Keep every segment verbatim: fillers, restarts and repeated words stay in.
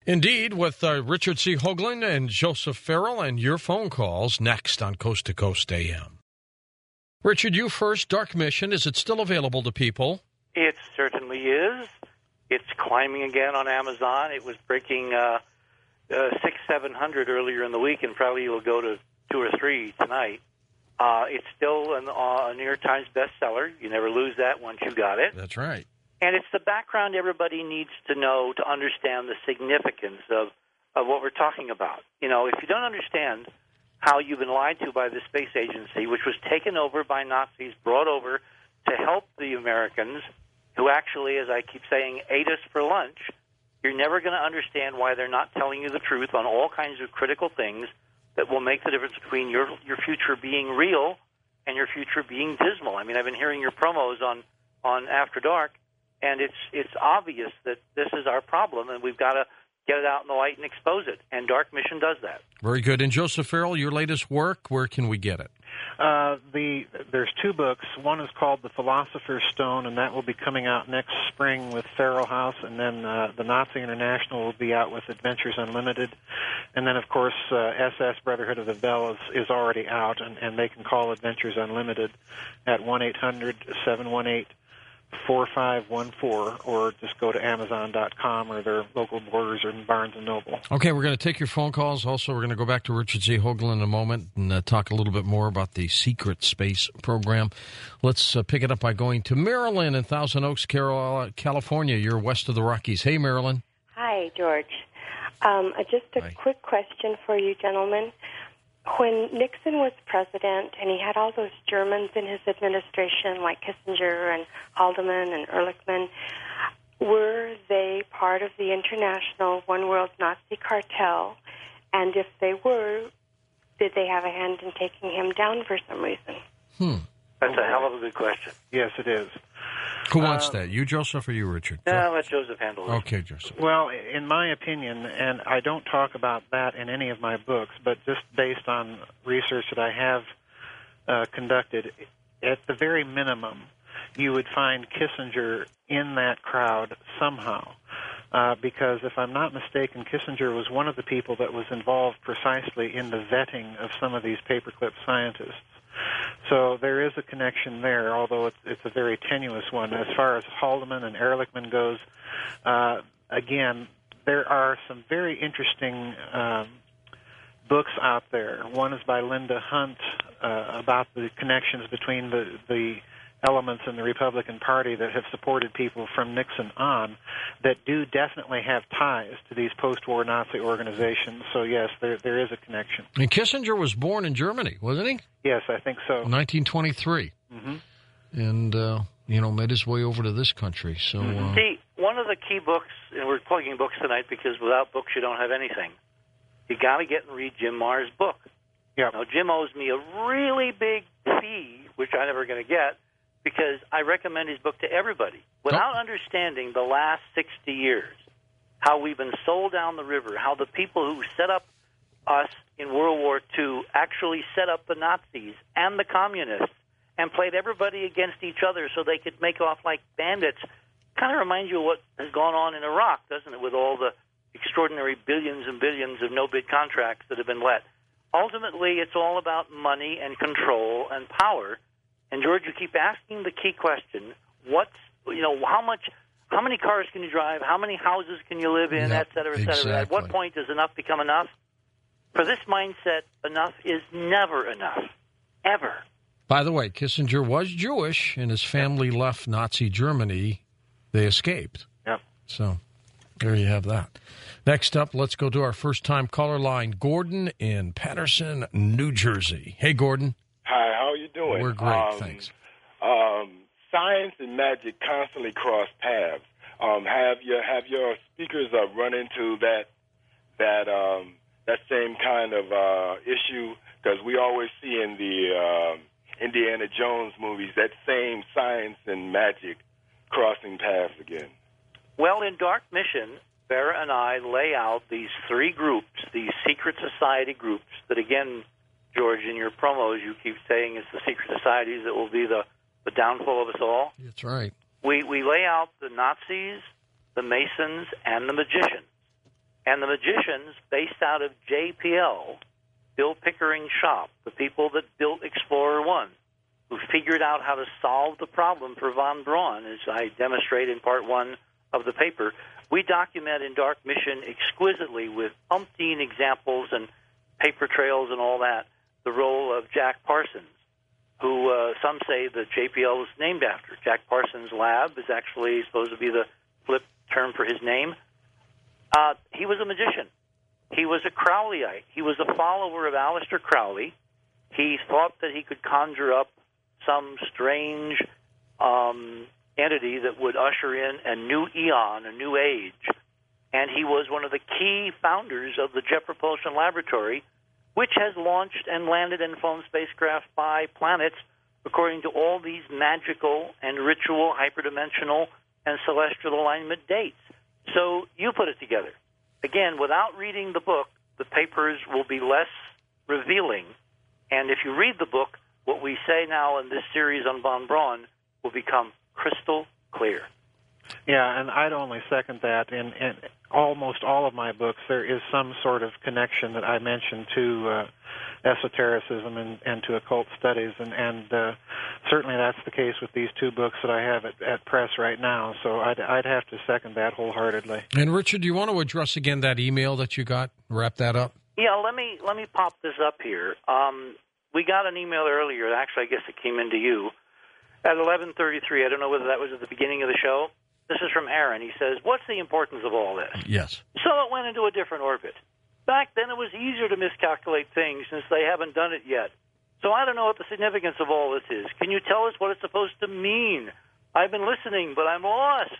Indeed, with uh, Richard C. Hoagland and Joseph Farrell, and your phone calls next on Coast to Coast A M. Richard, you first. Dark Mission, is it still available to people? It certainly is. It's climbing again on Amazon. It was breaking uh, uh, six, seven hundred earlier in the week, and probably will go to two or three tonight. Uh, it's still an, uh, a New York Times bestseller. You never lose that once you got it. That's right. And it's the background everybody needs to know to understand the significance of, of what we're talking about. You know, if you don't understand how you've been lied to by the space agency, which was taken over by Nazis, brought over to help the Americans, who actually, as I keep saying, ate us for lunch, you're never going to understand why they're not telling you the truth on all kinds of critical things that will make the difference between your your future being real and your future being dismal. I mean, I've been hearing your promos on, on After Dark, and it's it's obvious that this is our problem, and we've got to get it out in the light and expose it. And Dark Mission does that. Very good. And Joseph Farrell, your latest work, where can we get it? Uh, the there's two books. One is called The Philosopher's Stone, and that will be coming out next spring with Farrell House, and then uh, the Nazi International will be out with Adventures Unlimited. And then, of course, uh, S S Brotherhood of the Bell is, is already out, and, and they can call Adventures Unlimited at one eight hundred seven one eight four five one four, or just go to Amazon dot com or their local Borders or Barnes and Noble. Okay, we're going to take your phone calls. Also, we're going to go back to Richard C. Hoagland in a moment and uh, talk a little bit more about the secret space program. Let's uh, pick it up by going to Marilyn in Thousand Oaks, California. You're west of the Rockies. Hey, Marilyn. Hi, George. Um, uh, just a Hi. quick question for you, gentlemen. When Nixon was president and he had all those Germans in his administration, like Kissinger and Haldeman and Ehrlichman, were they part of the international one world Nazi cartel? And if they were, did they have a hand in taking him down for some reason? Hmm. That's a hell of a good question. Yes, it is. Who wants Um, that? You, Joseph, or you, Richard? No, let Joseph handle it. Okay, Joseph. Well, in my opinion, and I don't talk about that in any of my books, but just based on research that I have uh, conducted, at the very minimum, you would find Kissinger in that crowd somehow. Uh, because if I'm not mistaken, Kissinger was one of the people that was involved precisely in the vetting of some of these paperclip scientists. So there is a connection there, although it's, it's a very tenuous one. As far as Haldeman and Ehrlichman goes, uh, again, there are some very interesting um, books out there. One is by Linda Hunt uh, about the connections between the, the elements in the Republican Party that have supported people from Nixon on that do definitely have ties to these post-war Nazi organizations. So, yes, there there is a connection. And Kissinger was born in Germany, wasn't he? Yes, I think so. nineteen twenty-three. Mm-hmm. And, uh, you know, made his way over to this country. So, uh, See, one of the key books, and we're plugging books tonight because without books you don't have anything. You got to get and read Jim Marr's book. Yep. Now, Jim owes me a really big fee, which I'm never going to get, because I recommend his book to everybody. Without understanding the last sixty years, how we've been sold down the river, how the people who set up us in World War Two actually set up the Nazis and the communists and played everybody against each other so they could make off like bandits, kind of reminds you of what has gone on in Iraq, doesn't it, with all the extraordinary billions and billions of no-bid contracts that have been let. Ultimately, it's all about money and control and power. And, George, you keep asking the key question, what's, you know, how much, how many cars can you drive, how many houses can you live in, Yep, et cetera, et cetera. exactly. At what point does enough become enough? For this mindset, enough is never enough, ever. by the way, Kissinger was Jewish, and his family left Nazi Germany. They escaped. Yep. So there you have that. Next up, let's go to our first-time caller line, Gordon in Patterson, New Jersey. Hey, Gordon. Hi, how are you doing? We're great, um, thanks. Um, science and magic constantly cross paths. Um, have your have your speakers uh, run into that that um, that same kind of uh, issue? Because we always see in the uh, Indiana Jones movies that same science and magic crossing paths again. Well, in Dark Mission, Vera and I lay out these three groups, these secret society groups that, again, George, in your promos, you keep saying it's the secret societies that will be the, the downfall of us all. That's right. We we lay out the Nazis, the Masons, and the magicians. And the magicians based out of J P L, Bill Pickering's shop, the people that built Explorer one, who figured out how to solve the problem for von Braun, as I demonstrate in part one of the paper. We document in Dark Mission exquisitely with umpteen examples and paper trails and all that the role of Jack Parsons, who uh, some say that J P L was named after. Jack Parsons' lab is actually supposed to be the flip term for his name. Uh, he was a magician. He was a Crowleyite. He was a follower of Aleister Crowley. He thought that he could conjure up some strange um, entity that would usher in a new eon, a new age. And he was one of the key founders of the Jet Propulsion Laboratory, which has launched and landed and flown spacecraft by planets according to all these magical and ritual, hyperdimensional, and celestial alignment dates. So you put it together. Again, without reading the book, the papers will be less revealing. And if you read the book, what we say now in this series on von Braun will become crystal clear. Yeah, and I'd only second that. In, in almost all of my books, there is some sort of connection that I mentioned to uh, esotericism and, and to occult studies, and, and uh, certainly that's the case with these two books that I have at, at press right now. So I'd, I'd have to second that wholeheartedly. And Richard, do you want to address again that email that you got? Wrap that up. Yeah, let me let me pop this up here. Um, we got an email earlier. Actually, I guess it came into you at eleven thirty-three. I don't know whether that was at the beginning of the show. This is from Aaron. He says, what's the importance of all this? Yes. So it went into a different orbit. Back then it was easier to miscalculate things since they haven't done it yet. So I don't know what the significance of all this is. Can you tell us what it's supposed to mean? I've been listening, but I'm lost.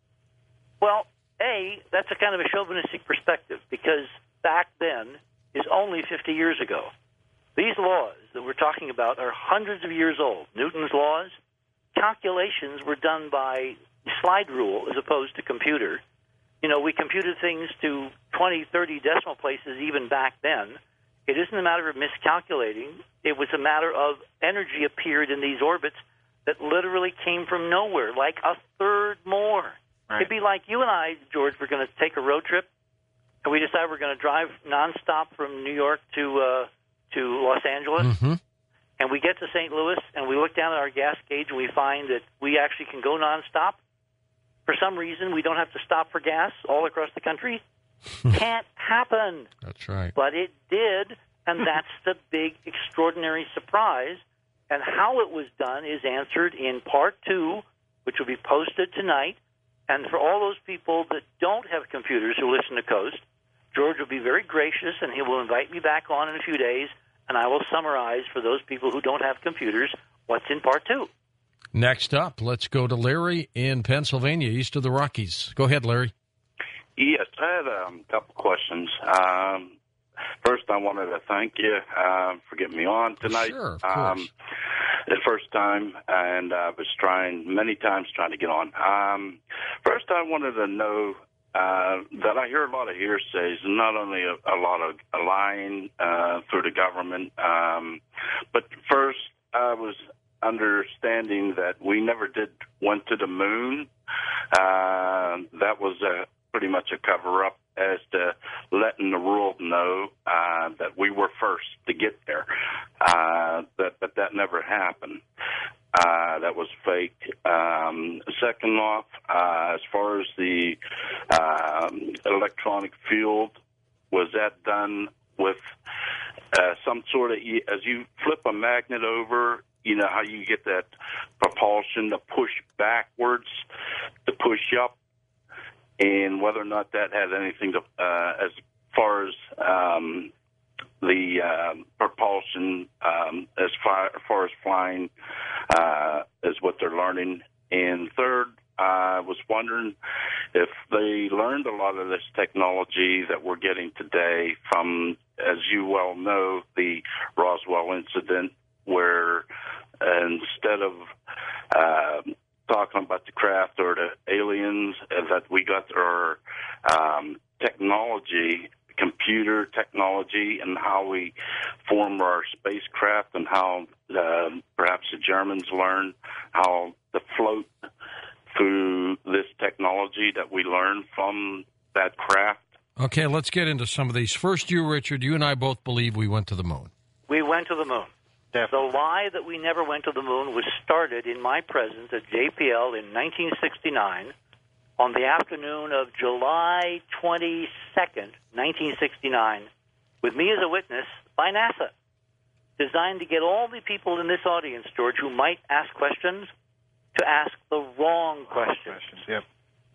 Well, A, that's a kind of a chauvinistic perspective because back then is only fifty years ago. These laws that we're talking about are hundreds of years old. Newton's laws, calculations were done by slide rule as opposed to computer. You know, we computed things to twenty, thirty decimal places even back then. It isn't a matter of miscalculating. It was a matter of energy appeared in these orbits that literally came from nowhere, like a third more. Right. It'd be like you and I, George, we're going to take a road trip, and we decide we're going to drive nonstop from New York to uh, to Los Angeles. Mm-hmm. And we get to Saint Louis, and we look down at our gas gauge, and we find that we actually can go nonstop. For some reason, we don't have to stop for gas all across the country. Can't happen. That's right. But it did, and that's the big, extraordinary surprise. And how it was done is answered in part two, which will be posted tonight. And for all those people that don't have computers who listen to Coast, George will be very gracious, and he will invite me back on in a few days, and I will summarize for those people who don't have computers what's in part two. Next up, let's go to Larry in Pennsylvania, east of the Rockies. Go ahead, Larry. Yes, I had um, a couple questions. Um, first, I wanted to thank you uh, for getting me on tonight. Sure, of um, course. The first time, and I was trying many times trying to get on. Um, first, I wanted to know uh, that I hear a lot of hearsays, not only a, a lot of lying uh, through the government, um, but first, I was understanding that we never did went to the moon. Uh, that was a, pretty much a cover-up as to letting the world know uh, that we were first to get there. Uh, that, but that never happened. Uh, that was fake. Um, second off, uh, as far as the uh, electronic field, was that done with uh, some sort of, as you flip a magnet over, you know how you get that propulsion to push backwards, to push up, and whether or not that had anything to, uh, as far as um, the uh, propulsion, um, as, far, as far as flying, uh, is what they're learning. And third, I was wondering if they learned a lot of this technology that we're getting today from, as you well know, the Roswell incident, where uh, instead of uh, talking about the craft or the aliens, uh, that we got our um, technology, computer technology, and how we form our spacecraft, and how uh, perhaps the Germans learned how to float through this technology that we learned from that craft. Okay, let's get into some of these. First, you, Richard, you and I both believe we went to the moon. We went to the moon. Definitely. The lie that we never went to the moon was started in my presence at J P L in nineteen sixty-nine on the afternoon of July twenty-second, nineteen sixty-nine, with me as a witness by NASA, designed to get all the people in this audience, George, who might ask questions, to ask the wrong questions. Questions, yep.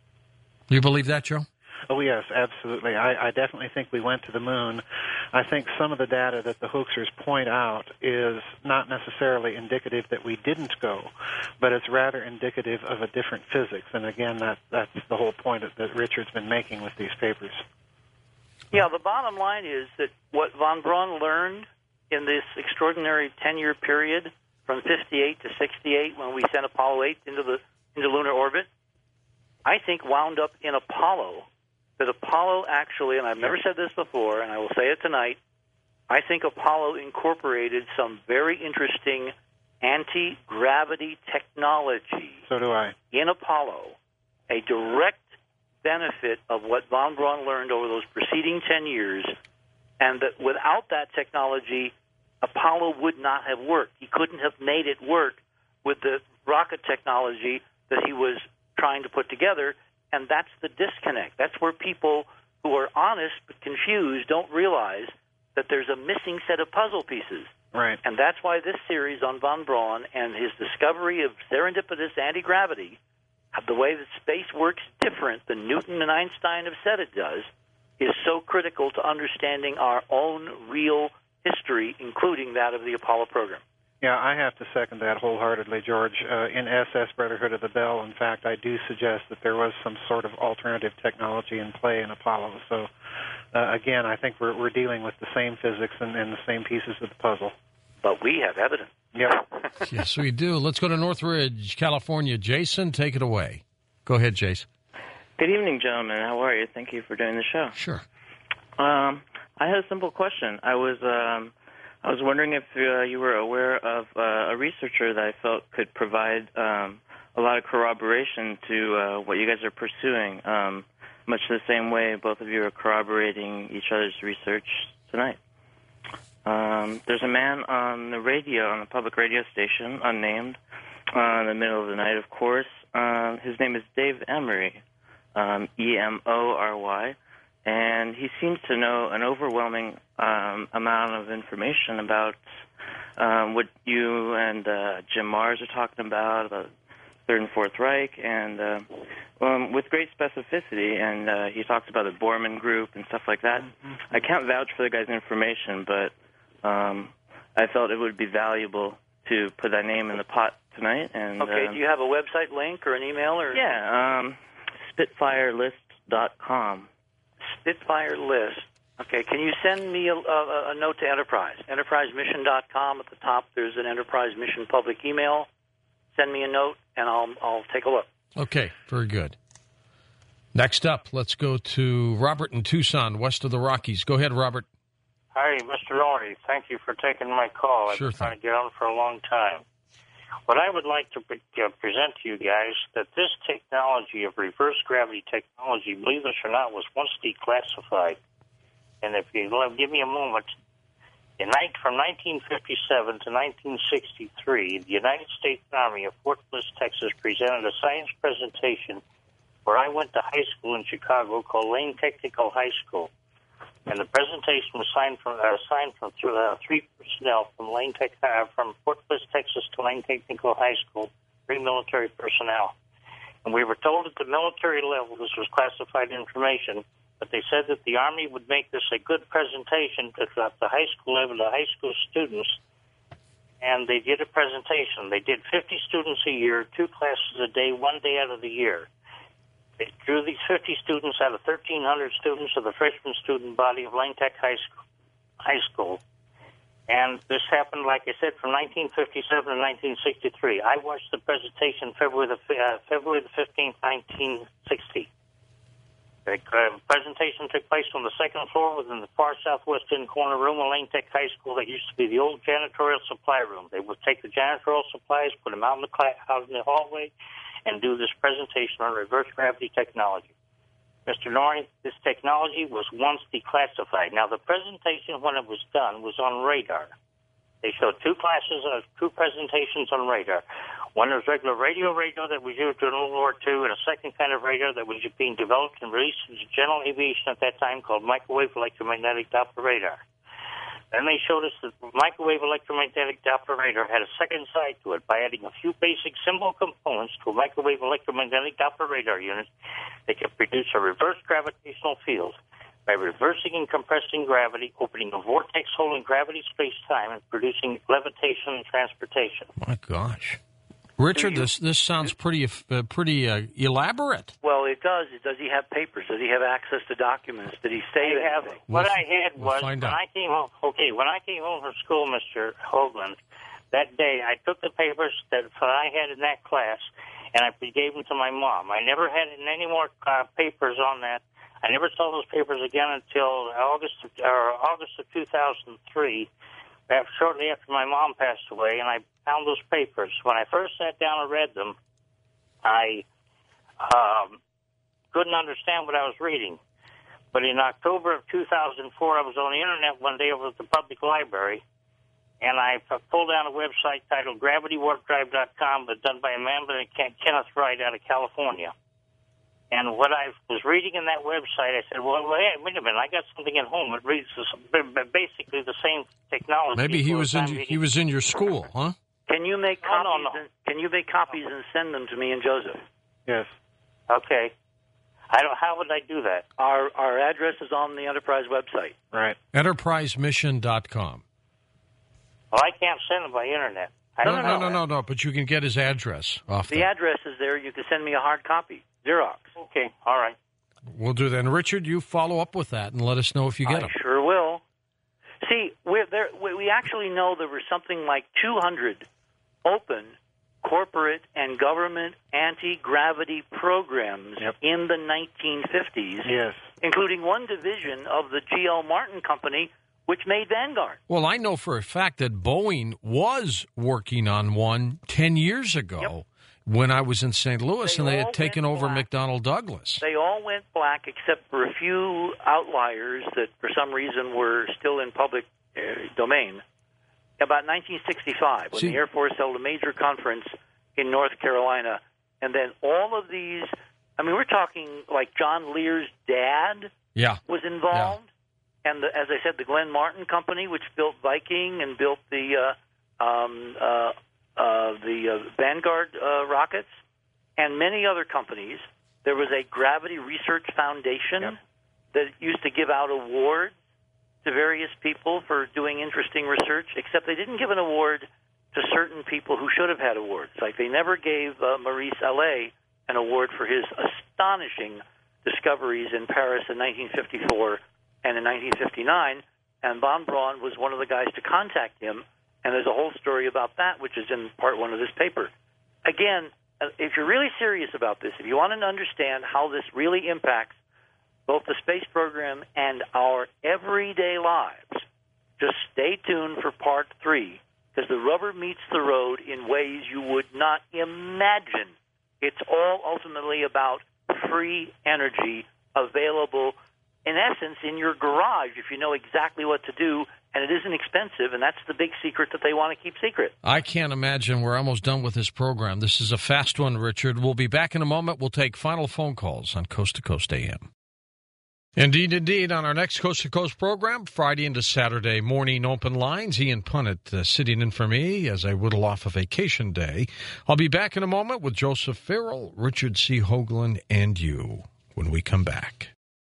You believe that, Joe? Oh, yes, absolutely. I, I definitely think we went to the moon. I think some of the data that the hoaxers point out is not necessarily indicative that we didn't go, but it's rather indicative of a different physics. And again, that, that's the whole point that Richard's been making with these papers. Yeah, the bottom line is that what von Braun learned in this extraordinary ten-year period from fifty-eight to sixty-eight, when we sent Apollo eight into the into lunar orbit, I think wound up in Apollo. That Apollo actually, and I've never said this before, and I will say it tonight, I think Apollo incorporated some very interesting anti-gravity technology. So do I. In Apollo, a direct benefit of what von Braun learned over those preceding ten years, and that without that technology, Apollo would not have worked. He couldn't have made it work with the rocket technology that he was trying to put together. And that's the disconnect. That's where people who are honest but confused don't realize that there's a missing set of puzzle pieces. Right. And that's why this series on von Braun and his discovery of serendipitous anti-gravity, the way that space works different than Newton and Einstein have said it does, is so critical to understanding our own real history, including that of the Apollo program. Yeah, I have to second that wholeheartedly, George. Uh, in S S Brotherhood of the Bell, in fact, I do suggest that there was some sort of alternative technology in play in Apollo. So, uh, again, I think we're we're dealing with the same physics and, and the same pieces of the puzzle. But we have evidence. Yep. Yes, we do. Let's go to Northridge, California. Jason, take it away. Go ahead, Jason. Good evening, gentlemen. How are you? Thank you for doing the show. Sure. Um, I had a simple question. I was um, I was wondering if uh, you were aware of uh, a researcher that I felt could provide um, a lot of corroboration to uh, what you guys are pursuing, um, much the same way both of you are corroborating each other's research tonight. Um, there's a man on the radio, on the public radio station, unnamed, uh, in the middle of the night, of course. Uh, his name is Dave Emery, um, E M O R Y. And he seems to know an overwhelming um, amount of information about um, what you and uh, Jim Mars are talking about, the Third and Fourth Reich, and uh, um, with great specificity. And uh, he talks about the Borman Group and stuff like that. Mm-hmm. I can't vouch for the guy's information, but um, I felt it would be valuable to put that name in the pot tonight. And okay, uh, do you have a website link or an email? Or yeah, um, Spitfire List dot com. Spitfire List. Okay, can you send me a, a, a note to Enterprise? Enterprise Mission dot com. At the top, there's an Enterprise Mission public email. Send me a note, and I'll I'll take a look. Okay, very good. Next up, let's go to Robert in Tucson, west of the Rockies. Go ahead, Robert. Hi, Mister Norrie. Thank you for taking my call. I've Sure been trying to get on for a long time. What I would like to pre- uh, present to you guys, that this technology of reverse gravity technology, believe this or not, was once declassified. And if you give me a moment, in night, from nineteen fifty-seven to nineteen sixty-three, the United States Army of Fort Bliss, Texas, presented a science presentation where I went to high school in Chicago called Lane Technical High School. And the presentation was signed from uh, signed from uh, three personnel from Lane Tech uh, from Fort Bliss, Texas, to Lane Technical High School, three military personnel. And we were told at the military level this was classified information, but they said that the Army would make this a good presentation at the high school level to high school students. And they did a presentation. They did fifty students a year, two classes a day, one day out of the year. They drew these fifty students out of thirteen hundred students of the freshman student body of Lane Tech High School. High School. And this happened, like I said, from nineteen fifty-seven to nineteen sixty-three. I watched the presentation February the uh, February the fifteenth, nineteen sixty. The uh, presentation took place on the second floor within the far southwestern corner room of Lane Tech High School that used to be the old janitorial supply room. They would take the janitorial supplies, put them out in the, cl- out in the hallway, and do this presentation on reverse gravity technology. Mister Norrie, this technology was once declassified. Now, the presentation, when it was done, was on radar. They showed two classes of two presentations on radar. One was regular radio radio that was used during World War Two, and a second kind of radio that was being developed and released into general aviation at that time called microwave electromagnetic Doppler radar. Then they showed us that the microwave electromagnetic Doppler radar had a second side to it. By adding a few basic simple components to a microwave electromagnetic Doppler radar unit, they could produce a reverse gravitational field by reversing and compressing gravity, opening a vortex hole in gravity space-time, and producing levitation and transportation. My gosh. Richard, you, this this sounds pretty uh, pretty uh, elaborate. Well, it does. Does he have papers? Does he have access to documents? Did he say I have, anything? What We'll, I had was, we'll when out. I came home, okay, when I came home from school, Mister Hoagland, that day I took the papers that I had in that class, and I gave them to my mom. I never had any more uh, papers on that. I never saw those papers again until August of, or August of two thousand three, after, shortly after my mom passed away, and I found those papers. When I first sat down and read them, I um, couldn't understand what I was reading. But in October of two thousand four, I was on the Internet one day over at the public library, and I pulled down a website titled gravity warp drive dot com, but done by a man named Kenneth Wright out of California. And what I was reading in that website, I said, well, wait, wait a minute, I got something at home. It reads this, basically the same technology. Maybe he was in he was in your school, huh? Can you make No, copies? no, no. And, can you make copies and send them to me and Joseph? Yes. Okay. I don't. How would I do that? Our our address is on the Enterprise website. Right. enterprise mission dot com. Well, I can't send them by Internet. I No, don't no, know. no, no, no, but you can get his address off The there. address is there. You can send me a hard copy, Xerox. Okay, all right. We'll do that. And Richard, you follow up with that and let us know if you get I them. sure will. See, we're there, we we actually know there were something like two hundred open corporate and government anti-gravity programs Yep. in the nineteen fifties, Yes. including one division of the G L Martin Company, which made Vanguard. Well, I know for a fact that Boeing was working on one ten years ago Yep. when I was in Saint Louis, They and they all had taken went over black. McDonnell Douglas. They all went black except for a few outliers that for some reason were still in public uh, domain. About nineteen sixty-five, when See- the Air Force held a major conference in North Carolina, and then all of these, I mean, we're talking like John Lear's dad Yeah. was involved, and the, as I said, the Glenn Martin Company, which built Viking and built the uh, um, uh, uh, the uh, Vanguard uh, rockets, and many other companies. There was a Gravity Research Foundation Yep. that used to give out awards to various people for doing interesting research, except they didn't give an award to certain people who should have had awards. Like they never gave uh, Maurice Allais an award for his astonishing discoveries in Paris in nineteen fifty-four and in nineteen fifty-nine, and von Braun was one of the guys to contact him, and there's a whole story about that, which is in part one of this paper. Again, uh, if you're really serious about this, if you want to understand how this really impacts both the space program and our everyday lives, just stay tuned for part three, because the rubber meets the road in ways you would not imagine. It's all ultimately about free energy available, in essence, in your garage if you know exactly what to do, and it isn't expensive, and that's the big secret that they want to keep secret. I can't imagine. We're almost done with this program. This is a fast one, Richard. We'll be back in a moment. We'll take final phone calls on Coast to Coast A M. Indeed, indeed. On our next Coast to Coast program, Friday into Saturday morning open lines, Ian Punnett uh, sitting in for me as I whittle off a vacation day. I'll be back in a moment with Joseph Farrell, Richard C. Hoagland, and you when we come back.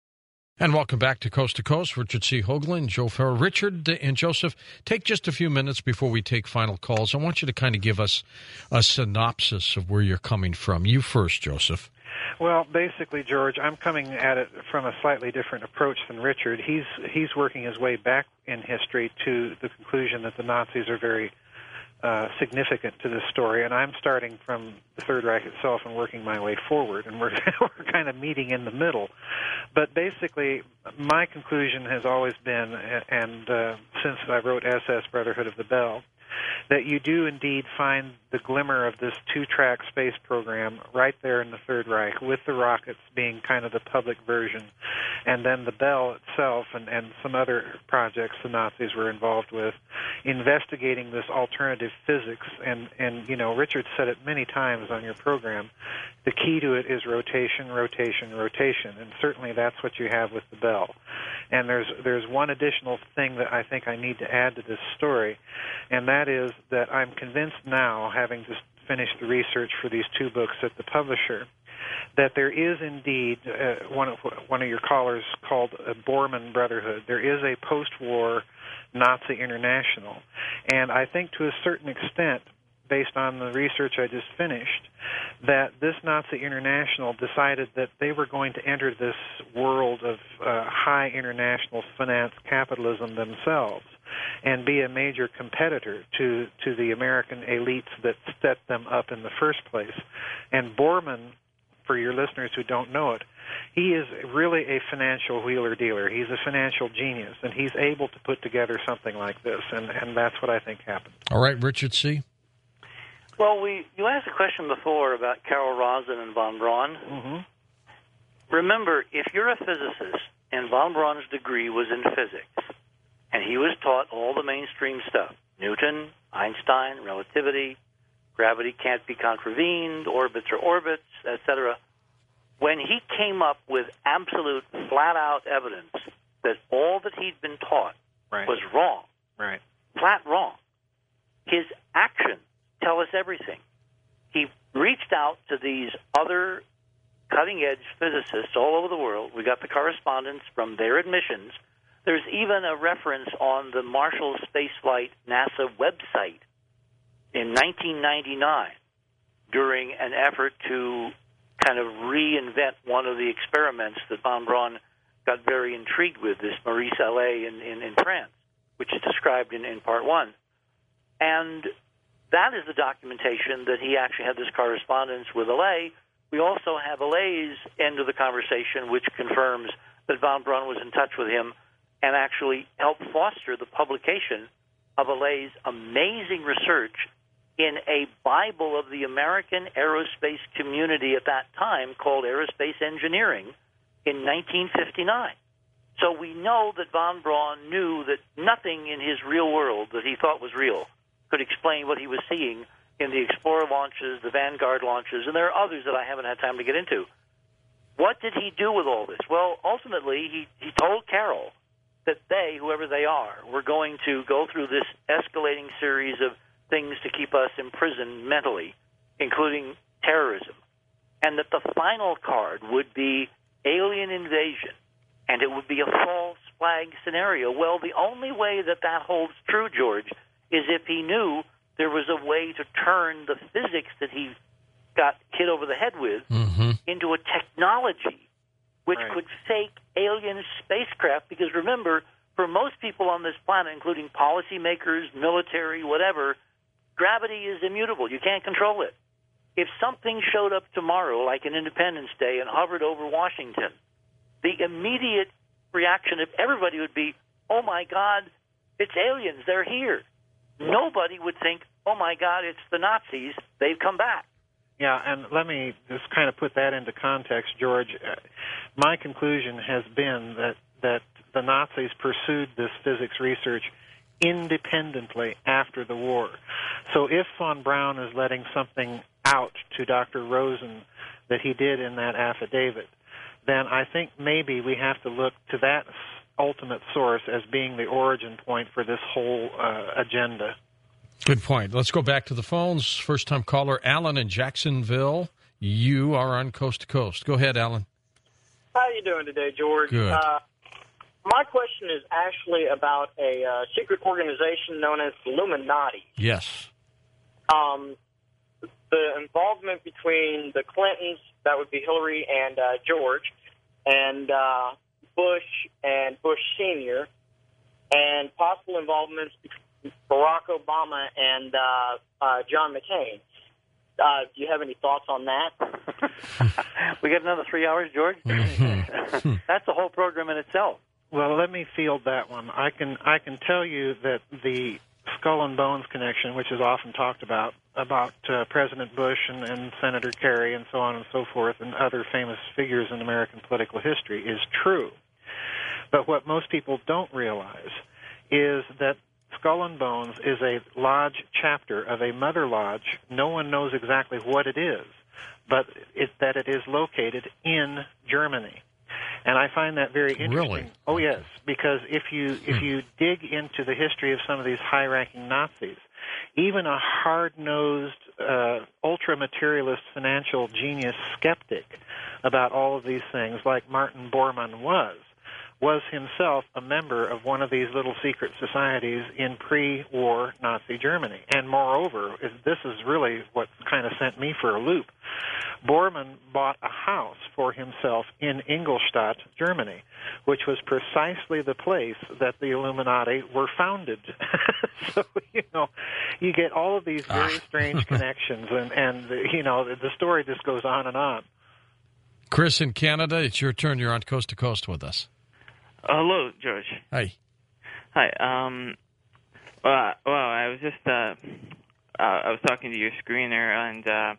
And welcome back to Coast to Coast. Richard C. Hoagland, Joe Farrell. Richard and Joseph, take just a few minutes before we take final calls. I want you to kind of give us a synopsis of where you're coming from. You first, Joseph. Well, basically, George, I'm coming at it from a slightly different approach than Richard. He's he's working his way back in history to the conclusion that the Nazis are very uh, significant to this story, and I'm starting from the Third Reich itself and working my way forward, and we're we're kind of meeting in the middle. But basically, my conclusion has always been, and uh, since I wrote S S Brotherhood of the Bell, that you do indeed find the glimmer of this two-track space program right there in the Third Reich, with the rockets being kind of the public version, and then the Bell itself and, and some other projects the Nazis were involved with, investigating this alternative physics. And, and you know, Richard said it many times on your program, the key to it is rotation, rotation, rotation, and certainly that's what you have with the Bell. And there's there's one additional thing that I think I need to add to this story, and that is that I'm convinced now, having just finished the research for these two books at the publisher, that there is indeed uh, one of one of your callers called a Bormann Brotherhood. There is a post-war Nazi international, and I think to a certain extent, based on the research I just finished, that this Nazi international decided that they were going to enter this world of uh, high international finance capitalism themselves and be a major competitor to, to the American elites that set them up in the first place. And Bormann, for your listeners who don't know it, he is really a financial wheeler-dealer. He's a financial genius, and he's able to put together something like this, and, and that's what I think happened. All right, Richard C. Well, we you asked a question before about Carol Rosin and von Braun. Mm-hmm. Remember, if you're a physicist and von Braun's degree was in physics, and he was taught all the mainstream stuff, Newton, Einstein, relativity, gravity can't be contravened, orbits are orbits, et cetera, when he came up with absolute flat-out evidence that all that he'd been taught right. was wrong, right. flat wrong, his actions tell us everything. He reached out to these other cutting-edge physicists all over the world. We got the correspondence from their admissions. There's even a reference on the Marshall Spaceflight NASA website in nineteen ninety-nine during an effort to kind of reinvent one of the experiments that von Braun got very intrigued with, this Maurice Allais in, in, in France, which is described in, in part one. And that is the documentation that he actually had this correspondence with Allais. We also have Allais' end of the conversation, which confirms that von Braun was in touch with him and actually helped foster the publication of Allais' amazing research in a Bible of the American aerospace community at that time called Aerospace Engineering in nineteen fifty-nine. So we know that von Braun knew that nothing in his real world that he thought was real could explain what he was seeing in the Explorer launches, the Vanguard launches, and there are others that I haven't had time to get into. What did he do with all this? Well, ultimately, he, he told Carol that they, whoever they are, were going to go through this escalating series of things to keep us imprisoned mentally, including terrorism, and that the final card would be alien invasion, and it would be a false flag scenario. Well, the only way that that holds true, George, is if he knew there was a way to turn the physics that he got hit over the head with mm-hmm. into a technology which right. could fake alien spacecraft. Because remember, for most people on this planet, including policymakers, military, whatever, gravity is immutable. You can't control it. If something showed up tomorrow, like an Independence Day, and hovered over Washington, the immediate reaction of everybody would be, oh, my God, it's aliens. They're here. Nobody would think, oh, my God, it's the Nazis. They've come back. Yeah, and let me just kind of put that into context, George. Uh, my conclusion has been that, that the Nazis pursued this physics research independently after the war. So if von Braun is letting something out to Doctor Rosen that he did in that affidavit, then I think maybe we have to look to that ultimate source as being the origin point for this whole uh, agenda. Good point. Let's go back to the phones. First-time caller, Alan in Jacksonville. You are on Coast to Coast. Go ahead, Alan. How are you doing today, George? Good. Uh, my question is actually about a uh, secret organization known as the Illuminati. Yes. Um, the involvement between the Clintons, that would be Hillary and uh, George, and uh, Bush and Bush Senior, and possible involvements between Barack Obama and uh, uh, John McCain. Uh, do you have any thoughts on that? We got another three hours, George? Mm-hmm. That's a whole program in itself. Well, let me field that one. I can I can tell you that the skull and bones connection, which is often talked about, about uh, President Bush and, and Senator Kerry and so on and so forth and other famous figures in American political history, is true. But what most people don't realize is that Skull and Bones is a lodge chapter of a mother lodge. No one knows exactly what it is, but it, that it is located in Germany. And I find that very interesting. Really? Oh, yes, because if you if you dig into the history of some of these high-ranking Nazis, even a hard-nosed, uh, ultra-materialist financial genius skeptic about all of these things, like Martin Bormann was, was himself a member of one of these little secret societies in pre-war Nazi Germany. And moreover, this is really what kind of sent me for a loop. Bormann bought a house for himself in Ingolstadt, Germany, which was precisely the place that the Illuminati were founded. So, you know, you get all of these very ah. strange connections, and, and, you know, the story just goes on and on. Chris in Canada, it's your turn. You're on Coast to Coast with us. Uh, hello, George. Hi. Hi. Um. Well, well, I was just uh, uh, I was talking to your screener, and uh,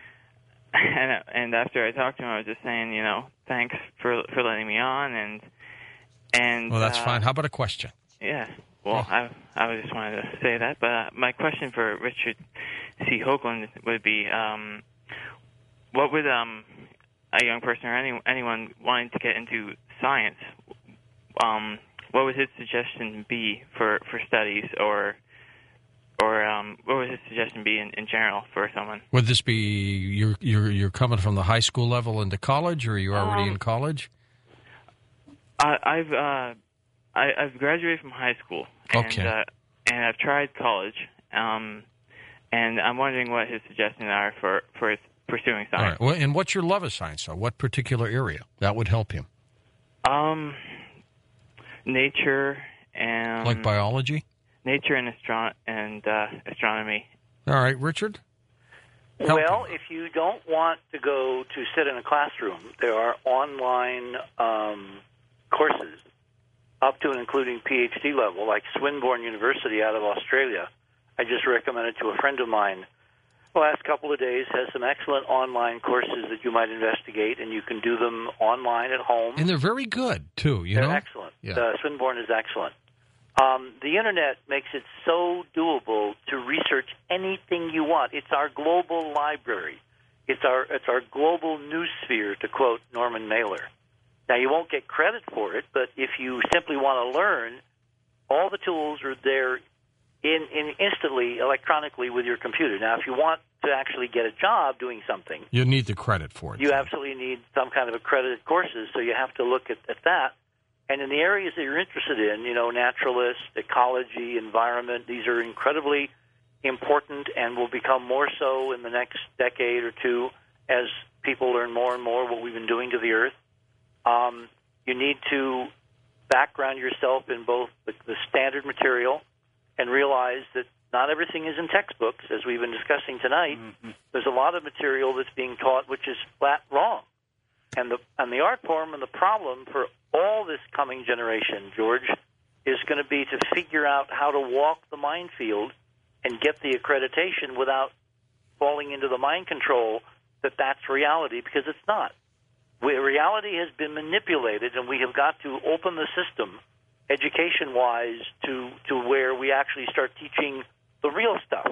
and and after I talked to him, I was just saying, you know, thanks for for letting me on, and and. Well, that's uh, fine. How about a question? Yeah. Well, I I just wanted to say that, but uh, my question for Richard C. Hoagland would be, um, what would um a young person or any, anyone wanting to get into science, Um, what would his suggestion be for, for studies, or or um, what would his suggestion be in, in general for someone? Would this be you're you're you're coming from the high school level into college, or are you already um, in college? I, I've uh, I, I've graduated from high school, and okay. uh, and I've tried college, um, and I'm wondering what his suggestions are for for pursuing science. All right. Well, and what's your love of science? So, what particular area that would help him? Um. Nature and like biology, nature and astro- and uh, astronomy. All right, Richard. Help well, him. If you don't want to go to sit in a classroom, there are online um, courses up to and including PhD level, like Swinburne University out of Australia. I just recommended to a friend of mine. The last couple of days has some excellent online courses that you might investigate, and you can do them online at home. And they're very good, too, you they're know? excellent. Yeah. Uh, Swinburne is excellent. Um, the Internet makes it so doable to research anything you want. It's our global library. It's our it's our global news sphere, to quote Norman Mailer. Now, you won't get credit for it, but if you simply want to learn, all the tools are there in, in instantly, electronically with your computer. Now, if you want to actually get a job doing something, you need the credit for it. You absolutely need some kind of accredited courses, so you have to look at, at that. And in the areas that you're interested in, you know, naturalist, ecology, environment, these are incredibly important and will become more so in the next decade or two as people learn more and more what we've been doing to the Earth. Um, you need to background yourself in both the, the standard material and realize that not everything is in textbooks, as we've been discussing tonight. Mm-hmm. There's a lot of material that's being taught which is flat wrong. And the and the art form and the problem for all this coming generation, George, is going to be to figure out how to walk the minefield and get the accreditation without falling into the mind control that that's reality, because it's not. We, reality has been manipulated, and we have got to open the system education-wise to, to where we actually start teaching the real stuff.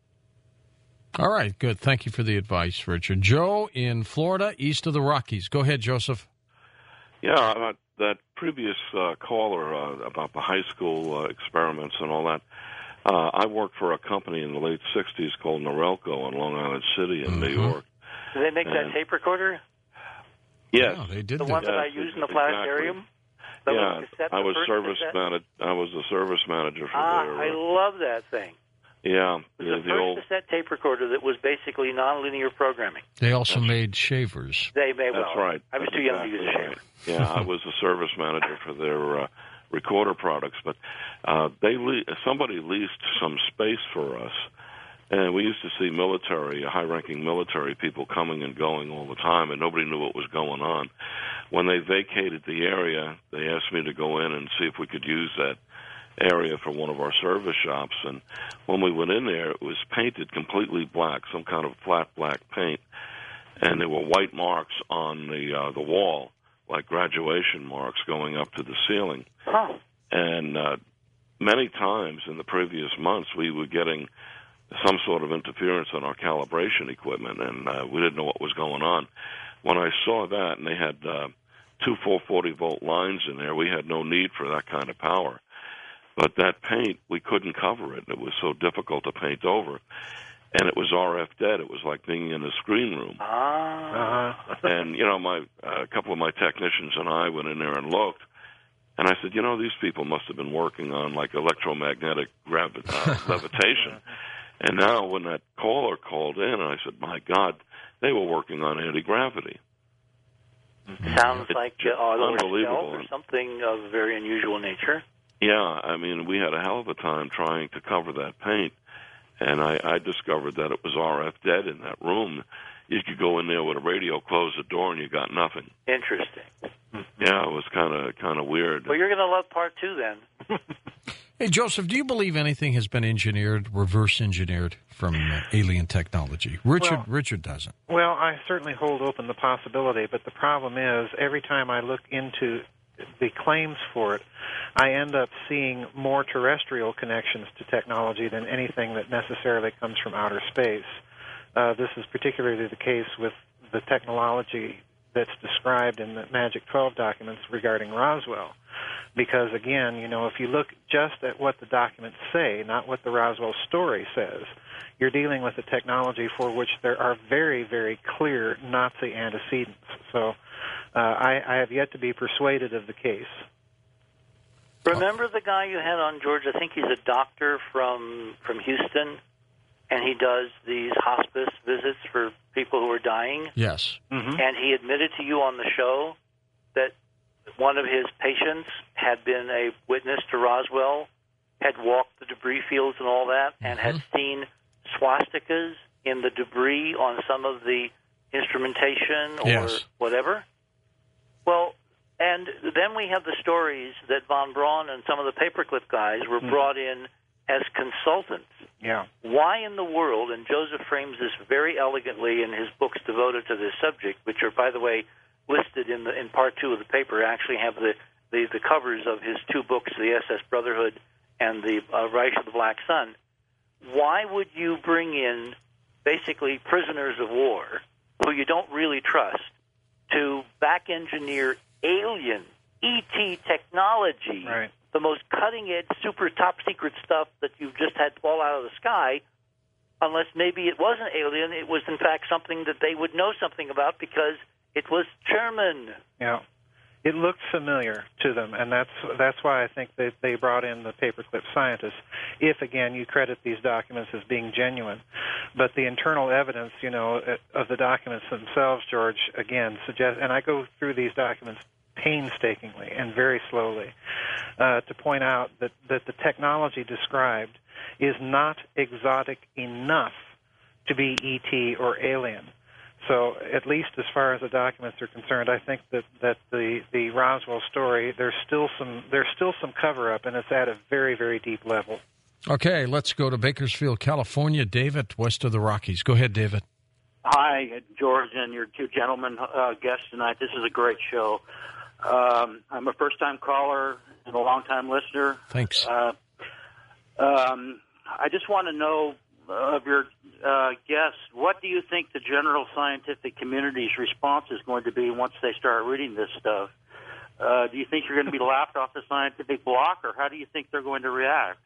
All right, good. Thank you for the advice, Richard. Joe in Florida, east of the Rockies. Go ahead, Joseph. Yeah, uh, that previous uh, caller uh, about the high school uh, experiments and all that, uh, I worked for a company in the late sixties called Norelco in Long Island City in mm-hmm. New York. Do they make and, that tape recorder? Yes. Yeah, they did. The that. one that yes, I used in the planetarium? Exactly. Yeah, I was service manager. I was the service manager for ah, their. I uh, love that thing. Yeah, it was yeah, the, the first old cassette tape recorder that was basically nonlinear programming. They also That's made shavers. They made. That's well, right. I was That's too young exactly to use a shaver. Right. Yeah, I was the service manager for their uh, recorder products, but uh, they le- somebody leased some space for us, and we used to see military, high-ranking military people coming and going all the time, and nobody knew what was going on. When they vacated the area, they asked me to go in and see if we could use that area for one of our service shops. And when we went in there, it was painted completely black, some kind of flat black paint, and there were white marks on the uh, the wall, like graduation marks going up to the ceiling. Huh. And uh, many times in the previous months, we were getting some sort of interference on our calibration equipment, and uh, we didn't know what was going on. When I saw that, and they had uh, two four forty volt lines in there, we had no need for that kind of power. But that paint, we couldn't cover it. It was so difficult to paint over. And it was R F dead. It was like being in a screen room. Ah. Uh-huh. And, you know, my uh, a couple of my technicians and I went in there and looked. And I said, you know, these people must have been working on, like, electromagnetic gravi- uh, levitation. And now when that caller called in, I said, my God, they were working on anti-gravity. Sounds it's like uh, auto unbelievable. or something of very unusual nature. Yeah, I mean, we had a hell of a time trying to cover that paint, and I, I discovered that it was R F dead in that room. You could go in there with a radio, close the door, and you got nothing. Interesting. Yeah, it was kind of kind of weird. Well, you're going to love part two then. Hey, Joseph, do you believe anything has been engineered, reverse engineered from uh, alien technology? Richard, well, Richard doesn't. Well, I certainly hold open the possibility, but the problem is every time I look into the claims for it, I end up seeing more terrestrial connections to technology than anything that necessarily comes from outer space. Uh, this is particularly the case with the technology that's described in the Magic twelve documents regarding Roswell. Because, again, you know, if you look just at what the documents say, not what the Roswell story says, you're dealing with a technology for which there are very, very clear Nazi antecedents. So uh, I, I have yet to be persuaded of the case. Remember the guy you had on, George? I think he's a doctor from from Houston, and he does these hospice visits for people who are dying. Yes. Mm-hmm. And he admitted to you on the show that one of his patients had been a witness to Roswell, had walked the debris fields and all that, and mm-hmm. had seen swastikas in the debris on some of the instrumentation or yes. whatever. Well, and then we have the stories that von Braun and some of the paperclip guys were mm-hmm. brought in as consultants. Yeah. Why in the world, and Joseph frames this very elegantly in his books devoted to this subject, which are, by the way, listed in the in part two of the paper, actually have the, the, the covers of his two books, the S S Brotherhood and the uh, Reich of the Black Sun. Why would you bring in basically prisoners of war who you don't really trust to back-engineer alien E T technology, right. the most cutting-edge, super top-secret stuff that you've just had fall out of the sky, unless maybe it wasn't alien, it was in fact something that they would know something about because it was German. Yeah, it looked familiar to them, and that's that's why I think that they brought in the paperclip scientists. If again you credit these documents as being genuine, but the internal evidence, you know, of the documents themselves, George, again suggests, and I go through these documents painstakingly and very slowly uh, to point out that that the technology described is not exotic enough to be E T or alien. So at least as far as the documents are concerned, I think that, that the, the Roswell story, there's still some there's still some cover-up, and it's at a very, very deep level. Okay, let's go to Bakersfield, California. David, west of the Rockies. Go ahead, David. Hi, George, and your two gentlemen uh, guests tonight. This is a great show. Um, I'm a first-time caller and a long-time listener. Thanks. Uh, um, I just want to know of your uh, guests, what do you think the general scientific community's response is going to be once they start reading this stuff? Uh, do you think you're going to be laughed off the scientific block, or how do you think they're going to react?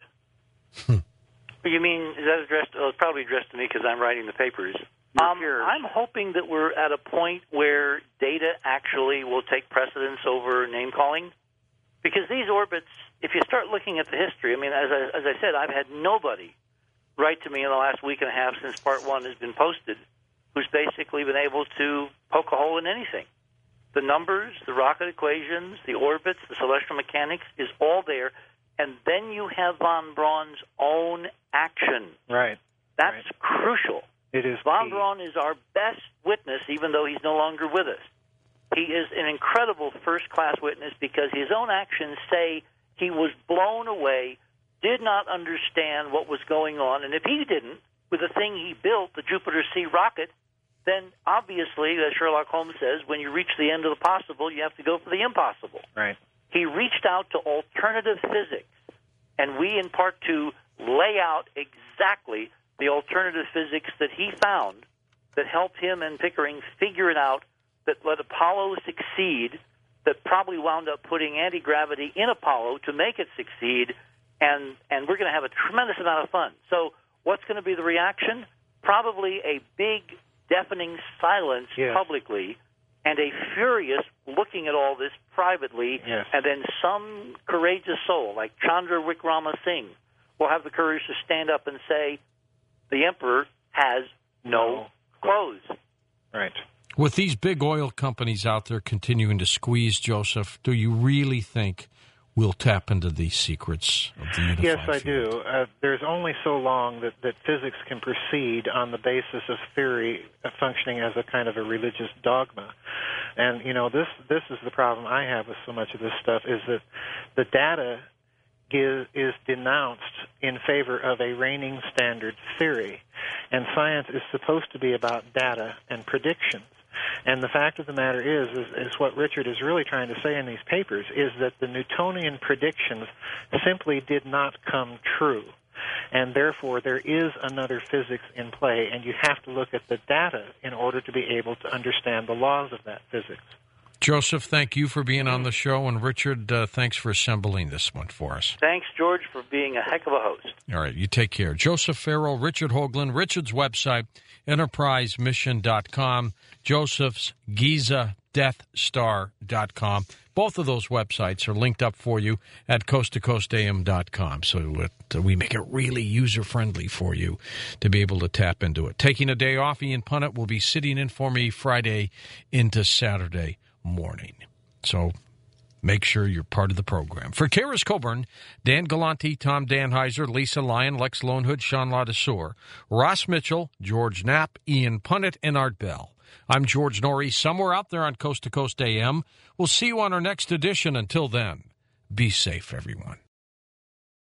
You mean, is that addressed? Oh, it's probably addressed to me because I'm writing the papers. Um, I'm hoping that we're at a point where data actually will take precedence over name-calling, because these orbits, if you start looking at the history, I mean, as I, as I said, I've had nobody write to me in the last week and a half since part one has been posted who's basically been able to poke a hole in anything. The numbers, the rocket equations, the orbits, the celestial mechanics is all there, and then you have von Braun's own action. Right. That's right. crucial. It is. Von key. Braun is our best witness, even though he's no longer with us. He is an incredible first-class witness because his own actions say he was blown away, did not understand what was going on. And if he didn't, with the thing he built, the Jupiter C rocket, then obviously, as Sherlock Holmes says, when you reach the end of the possible, you have to go for the impossible. Right. He reached out to alternative physics, and we, in part two, lay out exactly the alternative physics that he found that helped him and Pickering figure it out, that let Apollo succeed, that probably wound up putting anti-gravity in Apollo to make it succeed, and, and we're going to have a tremendous amount of fun. So what's going to be the reaction? Probably a big, deafening silence yes. publicly, and a furious looking at all this privately, yes. and then some courageous soul, like Chandra Wickrama Singh, will have the courage to stand up and say, the emperor has no clothes. Right. With these big oil companies out there continuing to squeeze, Joseph, do you really think we'll tap into these secrets of the unified Yes, I field? do. Uh, there's only so long that, that physics can proceed on the basis of theory uh, functioning as a kind of a religious dogma. And, you know, this, this is the problem I have with so much of this stuff, is that the data is, is denounced in favor of a reigning standard theory. And science is supposed to be about data and predictions. And the fact of the matter is, is, is what Richard is really trying to say in these papers, is that the Newtonian predictions simply did not come true. And therefore, there is another physics in play, and you have to look at the data in order to be able to understand the laws of that physics. Joseph, thank you for being on the show, and Richard, uh, thanks for assembling this one for us. Thanks, George, for being a heck of a host. All right, you take care. Joseph Farrell, Richard Hoagland, Richard's website, enterprise mission dot com, Joseph's Giza Death Star dot com. Both of those websites are linked up for you at coast to coast a m dot com, so it, uh, we make it really user-friendly for you to be able to tap into it. Taking a day off, Ian Punnett will be sitting in for me Friday into Saturday morning. So make sure you're part of the program. For Karis Coburn, Dan Galante, Tom Danheiser, Lisa Lyon, Lex Lonehood, Sean Ladesseur, Ross Mitchell, George Knapp, Ian Punnett, and Art Bell. I'm George Norrie, somewhere out there on Coast to Coast A M. We'll see you on our next edition. Until then, be safe, everyone.